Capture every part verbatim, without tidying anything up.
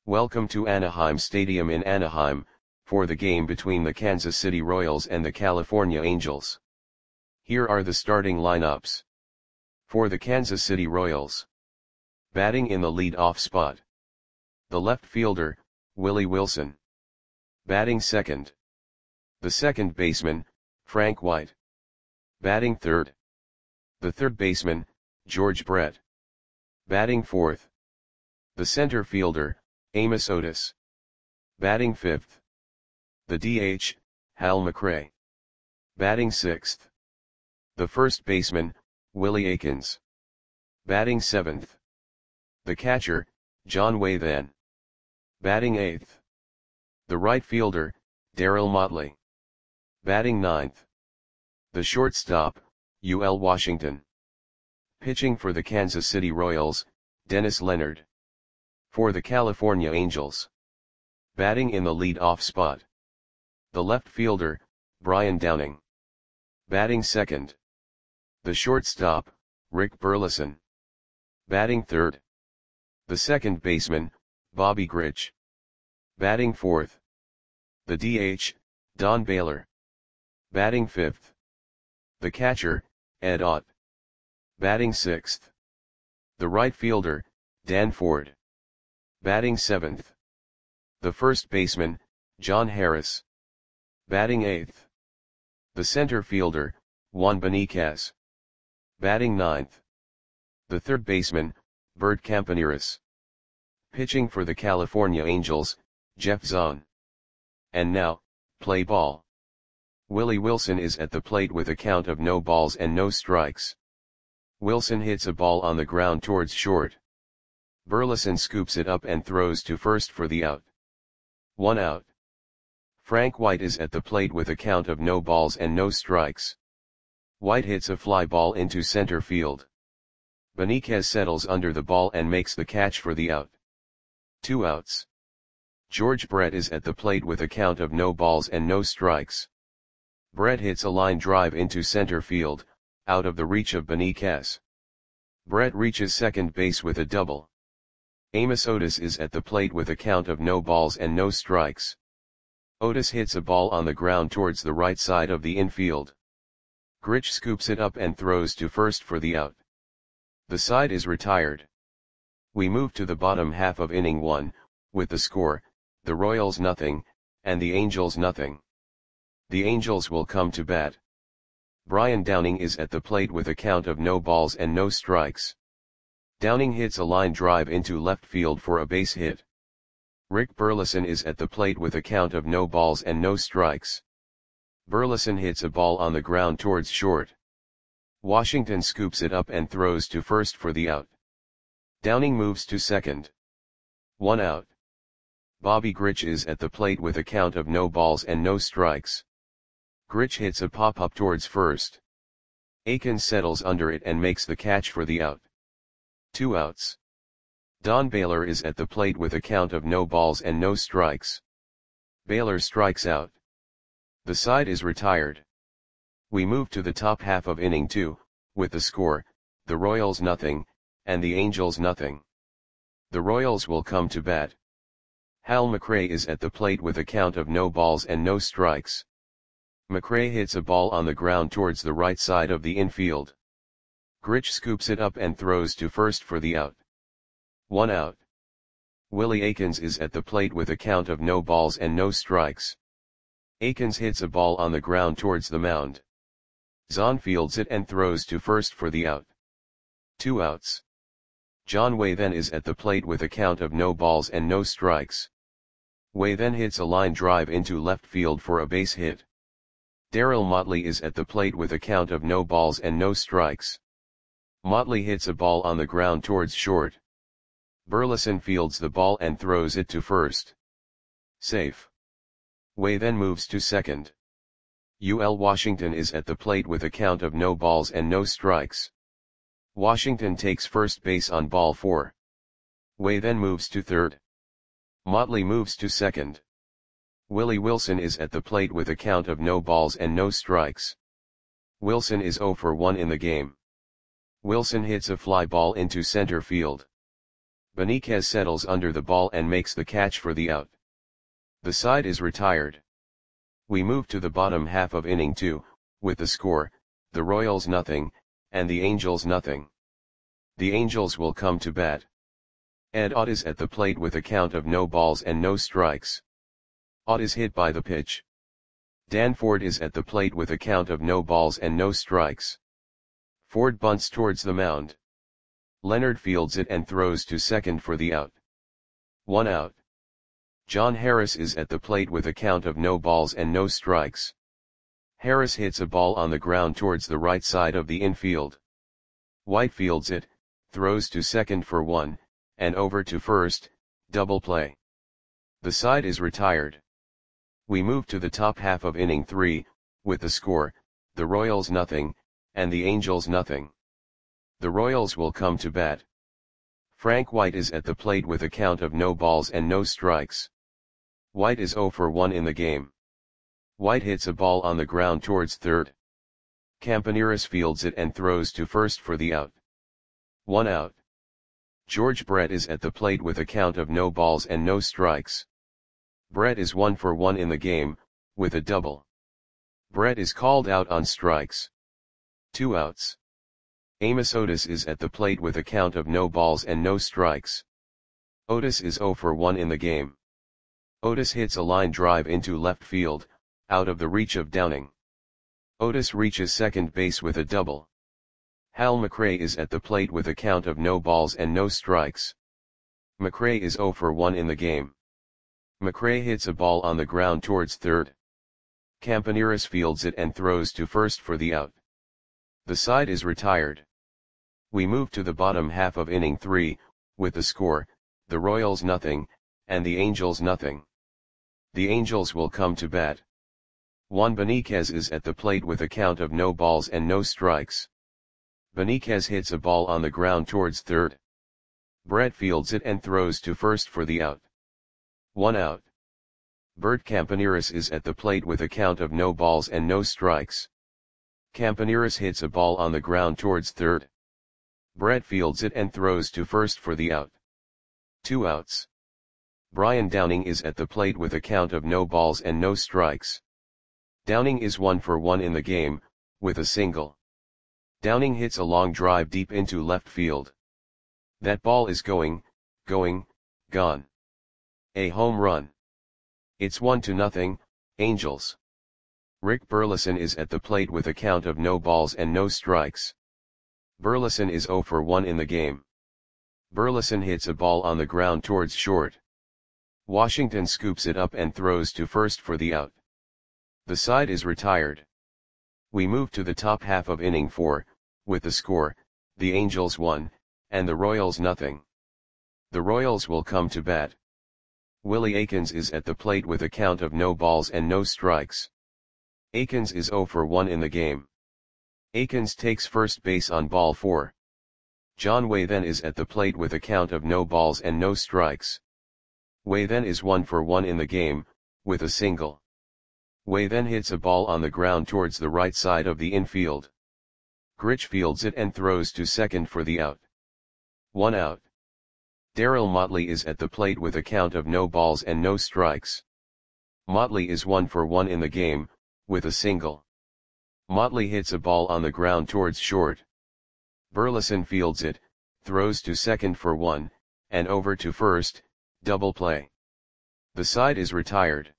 Welcome to Anaheim Stadium in Anaheim, for the game between the Kansas City Royals and the California Angels. Here are the starting lineups. For the Kansas City Royals. Batting in the lead-off spot. The left fielder, Willie Wilson. Batting second. The second baseman, Frank White. Batting third. The third baseman, George Brett. Batting fourth. The center fielder, Amos Otis. Batting fifth. The D H, Hal McRae. Batting sixth. The first baseman, Willie Aikens. Batting seventh. The catcher, John Wathan. Batting eighth. The right fielder, Darryl Motley. Batting ninth. The shortstop, U L Washington. Pitching for the Kansas City Royals, Dennis Leonard. For the California Angels. Batting in the lead-off spot. The left fielder, Brian Downing. Batting second. The shortstop, Rick Burleson. Batting third. The second baseman, Bobby Grich. Batting fourth. The D H, Don Baylor. Batting fifth. The catcher, Ed Ott. Batting sixth. The right fielder, Dan Ford. Batting seventh. The first baseman, John Harris. Batting eighth. The center fielder, Juan Beniquez. Batting ninth. The third baseman, Bert Campaneris. Pitching for the California Angels, Jeff Zahn. And now, play ball. Willie Wilson is at the plate with a count of no balls and no strikes. Wilson hits a ball on the ground towards short. Burleson scoops it up and throws to first for the out. One out. Frank White is at the plate with a count of no balls and no strikes. White hits a fly ball into center field. Beniquez settles under the ball and makes the catch for the out. Two outs. George Brett is at the plate with a count of no balls and no strikes. Brett hits a line drive into center field, out of the reach of Beniquez. Brett reaches second base with a double. Amos Otis is at the plate with a count of no balls and no strikes. Otis hits a ball on the ground towards the right side of the infield. Grich scoops it up and throws to first for the out. The side is retired. We move to the bottom half of inning one, with the score, the Royals nothing, and the Angels nothing. The Angels will come to bat. Brian Downing is at the plate with a count of no balls and no strikes. Downing hits a line drive into left field for a base hit. Rick Burleson is at the plate with a count of no balls and no strikes. Burleson hits a ball on the ground towards short. Washington scoops it up and throws to first for the out. Downing moves to second. One out. Bobby Grich is at the plate with a count of no balls and no strikes. Grich hits a pop-up towards first. Aikens settles under it and makes the catch for the out. Two outs. Don Baylor is at the plate with a count of no balls and no strikes. Baylor strikes out. The side is retired. We move to the top half of inning two, with the score, the Royals nothing, and the Angels nothing. The Royals will come to bat. Hal McRae is at the plate with a count of no balls and no strikes. McRae hits a ball on the ground towards the right side of the infield. Grich scoops it up and throws to first for the out. One out. Willie Aikens is at the plate with a count of no balls and no strikes. Aikens hits a ball on the ground towards the mound. Zahn fields it and throws to first for the out. Two outs. John Wathan is at the plate with a count of no balls and no strikes. Wathan hits a line drive into left field for a base hit. Darryl Motley is at the plate with a count of no balls and no strikes. Motley hits a ball on the ground towards short. Burleson fields the ball and throws it to first. Safe. Wathan moves to second. U L Washington is at the plate with a count of no balls and no strikes. Washington takes first base on ball four. Wathan moves to third. Motley moves to second. Willie Wilson is at the plate with a count of no balls and no strikes. Wilson is zero for one in the game. Wilson hits a fly ball into center field. Benitez settles under the ball and makes the catch for the out. The side is retired. We move to the bottom half of inning two, with the score, the Royals nothing, and the Angels nothing. The Angels will come to bat. Ed Ott is at the plate with a count of no balls and no strikes. Ott is hit by the pitch. Dan Ford is at the plate with a count of no balls and no strikes. Ford bunts towards the mound. Leonard fields it and throws to second for the out. One out. John Harris is at the plate with a count of no balls and no strikes. Harris hits a ball on the ground towards the right side of the infield. White fields it, throws to second for one, and over to first, double play. The side is retired. We move to the top half of inning three, with the score, the Royals nothing, and the Angels nothing. The Royals will come to bat. Frank White is at the plate with a count of no balls and no strikes. White is zero for one in the game. White hits a ball on the ground towards third. Campaneris fields it and throws to first for the out. One out. George Brett is at the plate with a count of no balls and no strikes. Brett is one for one in the game, with a double. Brett is called out on strikes. Two outs. Amos Otis is at the plate with a count of no balls and no strikes. Otis is zero for one in the game. Otis hits a line drive into left field, out of the reach of Downing. Otis reaches second base with a double. Hal McRae is at the plate with a count of no balls and no strikes. McRae is zero for one in the game. McRae hits a ball on the ground towards third. Campaneris fields it and throws to first for the out. The side is retired. We move to the bottom half of inning three, with the score, the Royals nothing, and the Angels nothing. The Angels will come to bat. Juan Benitez is at the plate with a count of no balls and no strikes. Benitez hits a ball on the ground towards third. Brett fields it and throws to first for the out. One out. Bert Campaneris is at the plate with a count of no balls and no strikes. Campaneris hits a ball on the ground towards third. Brett fields it and throws to first for the out. Two outs. Brian Downing is at the plate with a count of no balls and no strikes. Downing is one for one in the game, with a single. Downing hits a long drive deep into left field. That ball is going, going, gone. A home run. It's one to nothing, Angels. Rick Burleson is at the plate with a count of no balls and no strikes. Burleson is zero for one in the game. Burleson hits a ball on the ground towards short. Washington scoops it up and throws to first for the out. The side is retired. We move to the top half of inning four, with the score, the Angels one, and the Royals nothing. The Royals will come to bat. Willie Aikens is at the plate with a count of no balls and no strikes. Aikens is zero for one in the game. Aikens takes first base on ball four. John Way then is at the plate with a count of no balls and no strikes. Way then is one for one in the game, with a single. Way then hits a ball on the ground towards the right side of the infield. Grich fields it and throws to second for the out. One out. Darryl Motley is at the plate with a count of no balls and no strikes. Motley is one for one in the game, with a single. Motley hits a ball on the ground towards short. Burleson fields it, throws to second for one, and over to first, double play. The side is retired.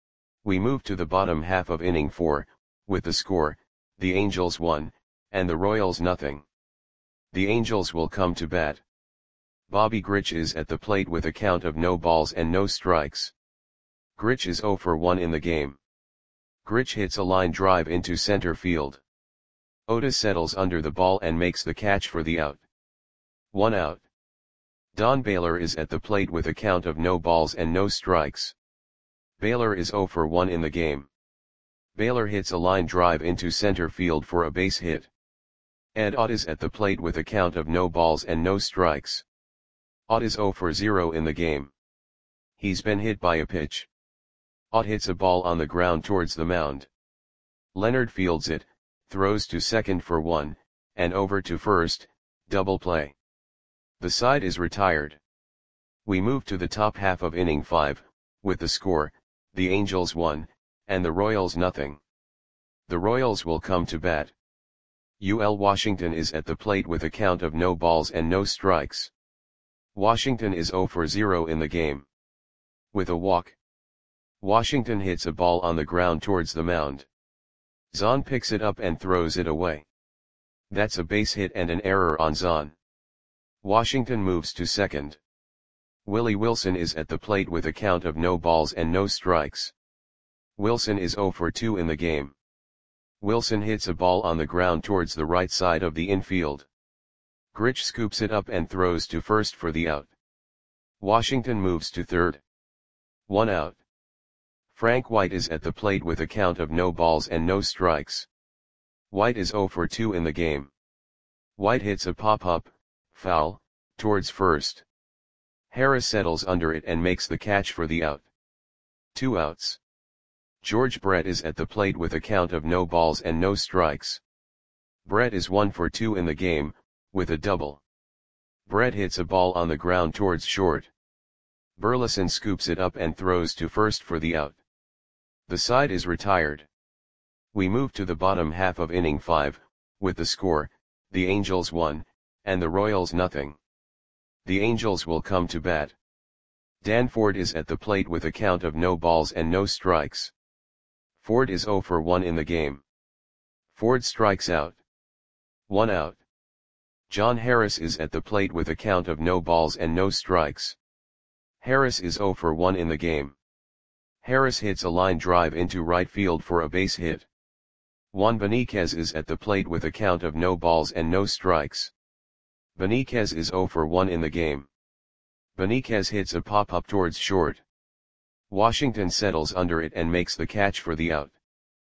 We move to the bottom half of inning four, with the score, the Angels one, and the Royals nothing. The Angels will come to bat. Bobby Grich is at the plate with a count of no balls and no strikes. Grich is zero for one in the game. Grich hits a line drive into center field. Otis settles under the ball and makes the catch for the out. One out. Don Baylor is at the plate with a count of no balls and no strikes. Baylor is zero for one in the game. Baylor hits a line drive into center field for a base hit. Ed Ott is at the plate with a count of no balls and no strikes. Ott is zero for zero in the game. He's been hit by a pitch. Ott hits a ball on the ground towards the mound. Leonard fields it, throws to second for one, and over to first, double play. The side is retired. We move to the top half of inning five, with the score, the Angels one, and the Royals nothing. The Royals will come to bat. U L Washington is at the plate with a count of no balls and no strikes. Washington is zero for zero in the game. With a walk, Washington hits a ball on the ground towards the mound. Zahn picks it up and throws it away. That's a base hit and an error on Zahn. Washington moves to second. Willie Wilson is at the plate with a count of no balls and no strikes. Wilson is zero for two in the game. Wilson hits a ball on the ground towards the right side of the infield. Grich scoops it up and throws to first for the out. Washington moves to third. One out. Frank White is at the plate with a count of no balls and no strikes. White is zero for two in the game. White hits a pop-up, foul, towards first. Harris settles under it and makes the catch for the out. Two outs. George Brett is at the plate with a count of no balls and no strikes. Brett is one for two in the game, with a double. Brett hits a ball on the ground towards short. Burleson scoops it up and throws to first for the out. The side is retired. We move to the bottom half of inning five, with the score, the Angels one, and the Royals nothing. The Angels will come to bat. Dan Ford is at the plate with a count of no balls and no strikes. Ford is zero for one in the game. Ford strikes out. One out. John Harris is at the plate with a count of no balls and no strikes. Harris is zero for one in the game. Harris hits a line drive into right field for a base hit. Juan Beniquez is at the plate with a count of no balls and no strikes. Beniquez is zero for one in the game. Beniquez hits a pop-up towards short. Washington settles under it and makes the catch for the out.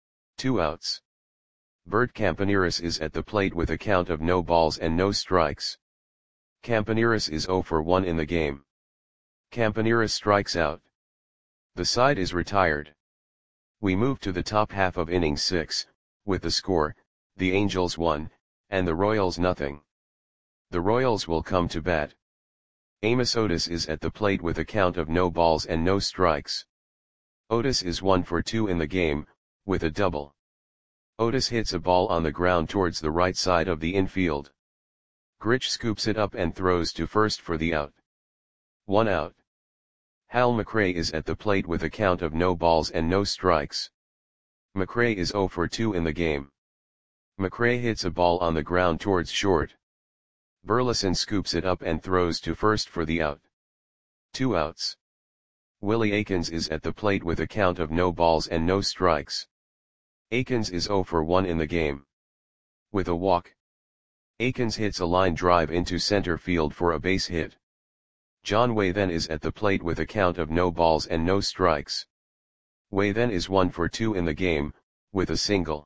Two outs. Bert Campaneris is at the plate with a count of no balls and no strikes. Campaneris is zero for one in the game. Campaneris strikes out. The side is retired. We move to the top half of inning six, with the score, the Angels one, and the Royals nothing. The Royals will come to bat. Amos Otis is at the plate with a count of no balls and no strikes. Otis is one for two in the game, with a double. Otis hits a ball on the ground towards the right side of the infield. Grich scoops it up and throws to first for the out. One out. Hal McRae is at the plate with a count of no balls and no strikes. McRae is zero for two in the game. McRae hits a ball on the ground towards short. Burleson scoops it up and throws to first for the out. Two outs. Willie Aikens is at the plate with a count of no balls and no strikes. Aikens is zero for one in the game. With a walk, Aikens hits a line drive into center field for a base hit. John Way then is at the plate with a count of no balls and no strikes. Way then is one for two in the game, with a single.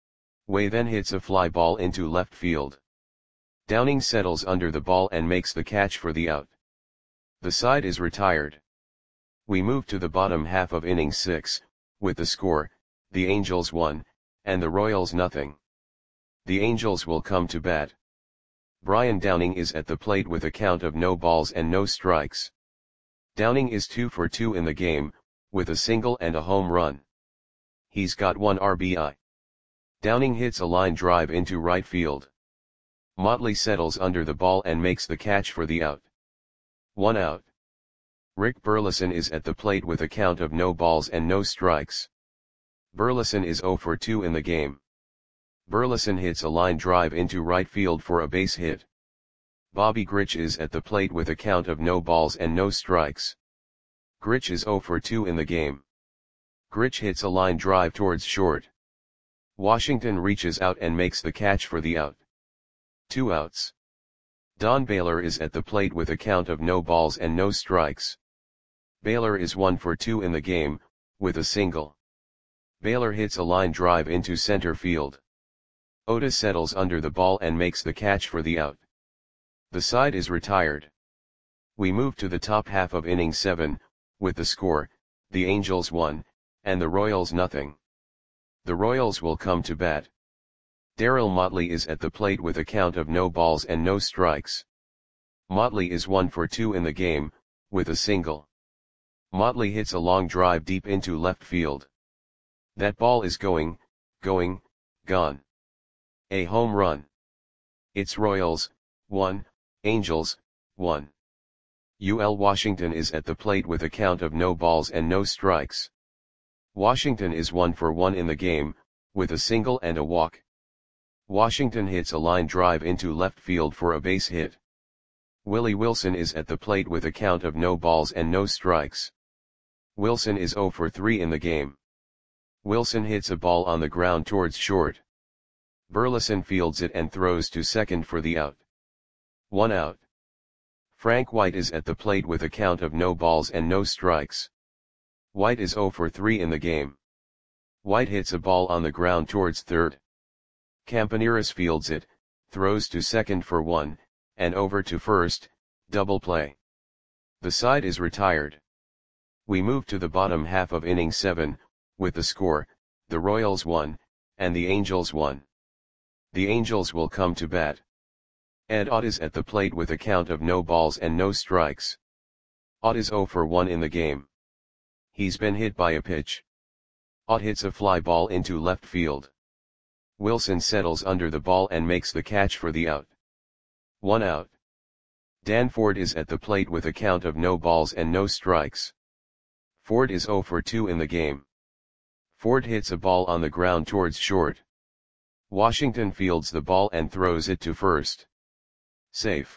Way then hits a fly ball into left field. Downing settles under the ball and makes the catch for the out. The side is retired. We move to the bottom half of inning six, with the score, the Angels one, and the Royals nothing. The Angels will come to bat. Brian Downing is at the plate with a count of no balls and no strikes. Downing is two for two in the game, with a single and a home run. He's got one R B I. Downing hits a line drive into right field. Motley settles under the ball and makes the catch for the out. One out. Rick Burleson is at the plate with a count of no balls and no strikes. Burleson is zero for two in the game. Burleson hits a line drive into right field for a base hit. Bobby Grich is at the plate with a count of no balls and no strikes. Grich is zero for two in the game. Grich hits a line drive towards short. Washington reaches out and makes the catch for the out. Two outs. Don Baylor is at the plate with a count of no balls and no strikes. Baylor is one for two in the game, with a single. Baylor hits a line drive into center field. Otis settles under the ball and makes the catch for the out. The side is retired. We move to the top half of inning seven, with the score, the Angels one, and the Royals nothing. The Royals will come to bat. Darryl Motley is at the plate with a count of no balls and no strikes. Motley is one for two in the game, with a single. Motley hits a long drive deep into left field. That ball is going, going, gone. A home run. It's Royals, one, Angels, one. U L Washington is at the plate with a count of no balls and no strikes. Washington is one for one in the game, with a single and a walk. Washington hits a line drive into left field for a base hit. Willie Wilson is at the plate with a count of no balls and no strikes. Wilson is zero for three in the game. Wilson hits a ball on the ground towards short. Burleson fields it and throws to second for the out. One out. Frank White is at the plate with a count of no balls and no strikes. White is zero for three in the game. White hits a ball on the ground towards third. Campaneris fields it, throws to second for one, and over to first, double play. The side is retired. We move to the bottom half of inning seven, with the score, the Royals one, and the Angels one. The Angels will come to bat. Ed Ott is at the plate with a count of no balls and no strikes. Ott is zero for one in the game. He's been hit by a pitch. Ott hits a fly ball into left field. Wilson settles under the ball and makes the catch for the out. One out. Dan Ford is at the plate with a count of no balls and no strikes. Ford is zero for two in the game. Ford hits a ball on the ground towards short. Washington fields the ball and throws it to first. Safe.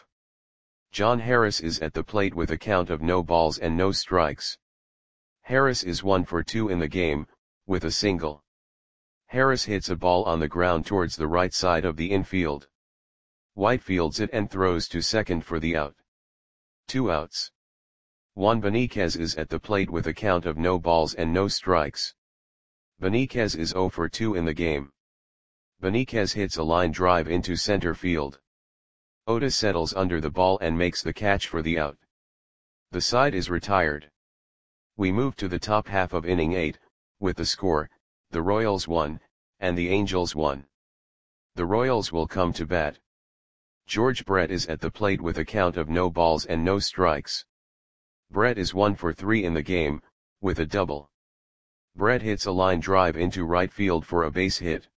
John Harris is at the plate with a count of no balls and no strikes. Harris is one for two in the game, with a single. Harris hits a ball on the ground towards the right side of the infield. White fields it and throws to second for the out. Two outs. Juan Beniquez is at the plate with a count of no balls and no strikes. Beniquez is zero for two in the game. Beniquez hits a line drive into center field. Otis settles under the ball and makes the catch for the out. The side is retired. We move to the top half of inning eight, with the score, the Royals one, and the Angels one. The Royals will come to bat. George Brett is at the plate with a count of no balls and no strikes. Brett is one for three in the game, with a double. Brett hits a line drive into right field for a base hit.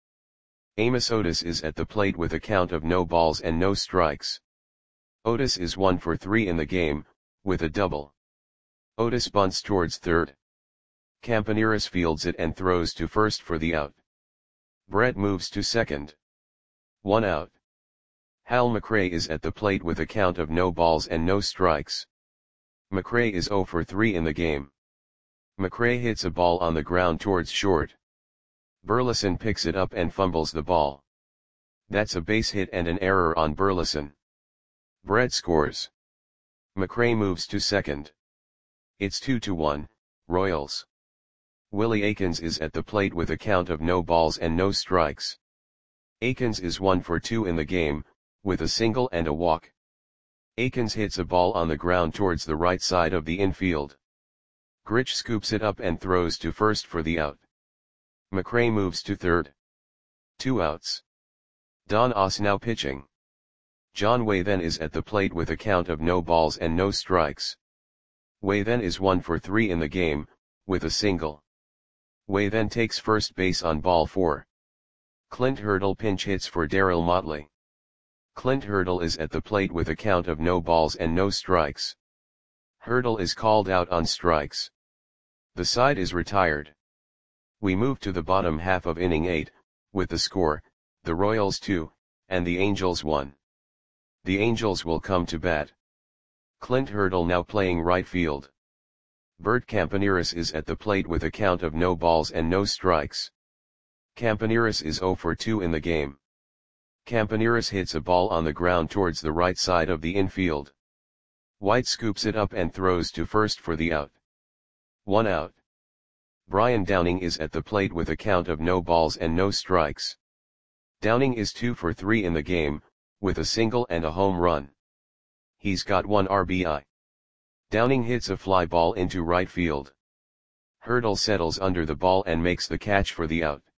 Amos Otis is at the plate with a count of no balls and no strikes. Otis is one for three in the game, with a double. Otis bunts towards third. Campaneris fields it and throws to first for the out. Brett moves to second. One out. Hal McRae is at the plate with a count of no balls and no strikes. McRae is zero for three in the game. McRae hits a ball on the ground towards short. Burleson picks it up and fumbles the ball. That's a base hit and an error on Burleson. Brett scores. McRae moves to second. It's two to one, Royals. Willie Aikens is at the plate with a count of no balls and no strikes. Aikens is one for two in the game, with a single and a walk. Aikens hits a ball on the ground towards the right side of the infield. Grich scoops it up and throws to first for the out. McRae moves to third. Two outs. Don Oss now pitching. John Way then is at the plate with a count of no balls and no strikes. Way then is one for three in the game, with a single. Way then takes first base on ball four. Clint Hurdle pinch hits for Darryl Motley. Clint Hurdle is at the plate with a count of no balls and no strikes. Hurdle is called out on strikes. The side is retired. We move to the bottom half of inning eight, with the score, the Royals two, and the Angels one. The Angels will come to bat. Clint Hurdle now playing right field. Bert Campaneris is at the plate with a count of no balls and no strikes. Campaneris is zero for two in the game. Campaneris hits a ball on the ground towards the right side of the infield. White scoops it up and throws to first for the out. One out. Brian Downing is at the plate with a count of no balls and no strikes. Downing is two for three in the game, with a single and a home run. He's got one R B I. Downing hits a fly ball into right field. Hurdle settles under the ball and makes the catch for the out.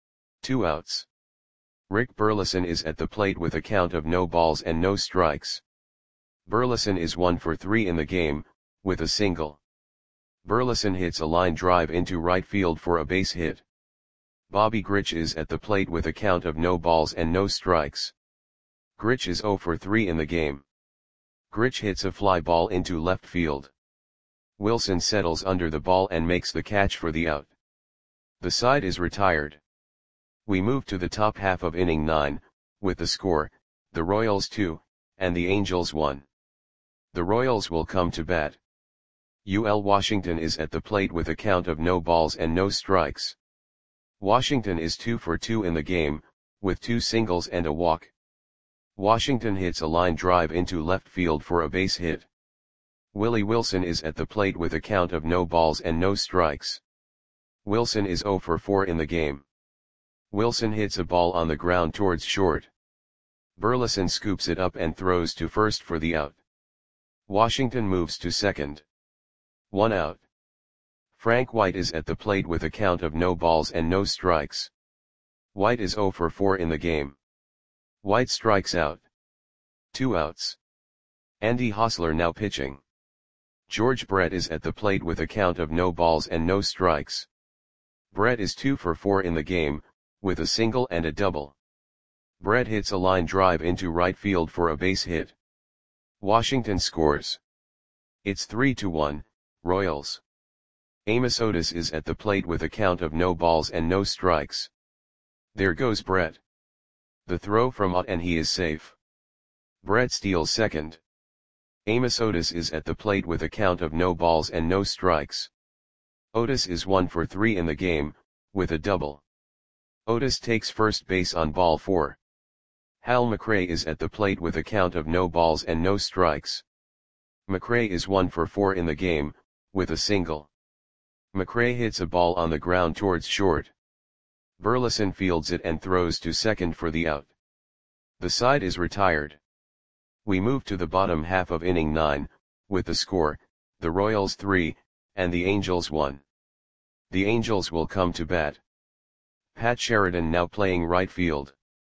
Two outs. Rick Burleson is at the plate with a count of no balls and no strikes. Burleson is one for three in the game, with a single. Burleson hits a line drive into right field for a base hit. Bobby Grich is at the plate with a count of no balls and no strikes. Grich is zero for three in the game. Grich hits a fly ball into left field. Wilson settles under the ball and makes the catch for the out. The side is retired. We move to the top half of inning nine, with the score, the Royals two, and the Angels one. The Royals will come to bat. U L Washington is at the plate with a count of no balls and no strikes. Washington is two for two in the game, with two singles and a walk. Washington hits a line drive into left field for a base hit. Willie Wilson is at the plate with a count of no balls and no strikes. Wilson is zero for four in the game. Wilson hits a ball on the ground towards short. Burleson scoops it up and throws to first for the out. Washington moves to second. One out. Frank White is at the plate with a count of no balls and no strikes. White is zero for four in the game. White strikes out. Two outs. Andy Hosler now pitching. George Brett is at the plate with a count of no balls and no strikes. Brett is two for four in the game, with a single and a double. Brett hits a line drive into right field for a base hit. Washington scores. It's three to one, Royals. Amos Otis is at the plate with a count of no balls and no strikes. There goes Brett. The throw from Ott and he is safe. Brett steals second. Amos Otis is at the plate with a count of no balls and no strikes. Otis is one for three in the game, with a double. Otis takes first base on ball four. Hal McRae is at the plate with a count of no balls and no strikes. McRae is one for four in the game, with a single. McRae hits a ball on the ground towards short. Burleson fields it and throws to second for the out. The side is retired. We move to the bottom half of inning nine, with the score, the Royals three, and the Angels one. The Angels will come to bat. Pat Sheridan now playing right field.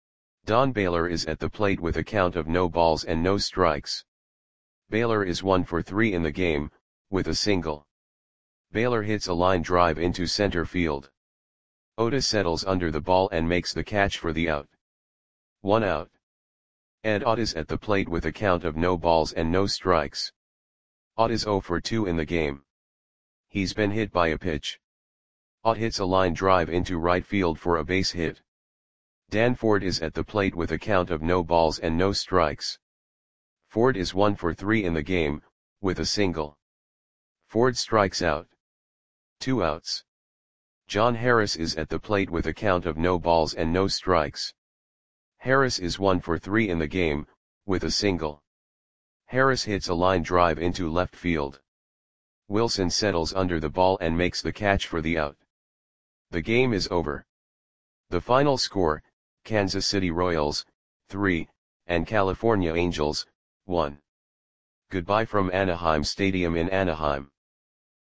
Don Baylor is at the plate with a count of no balls and no strikes. Baylor is one for three in the game, with a single. Baylor hits a line drive into center field. Otis settles under the ball and makes the catch for the out. One out. Ed Ott is at the plate with a count of no balls and no strikes. Ott is zero for two in the game. He's been hit by a pitch. Ott hits a line drive into right field for a base hit. Dan Ford is at the plate with a count of no balls and no strikes. Ford is one for three in the game, with a single. Ford strikes out. Two outs. John Harris is at the plate with a count of no balls and no strikes. Harris is one for three in the game, with a single. Harris hits a line drive into left field. Wilson settles under the ball and makes the catch for the out. The game is over. The final score, Kansas City Royals, three, and California Angels, one. Goodbye from Anaheim Stadium in Anaheim.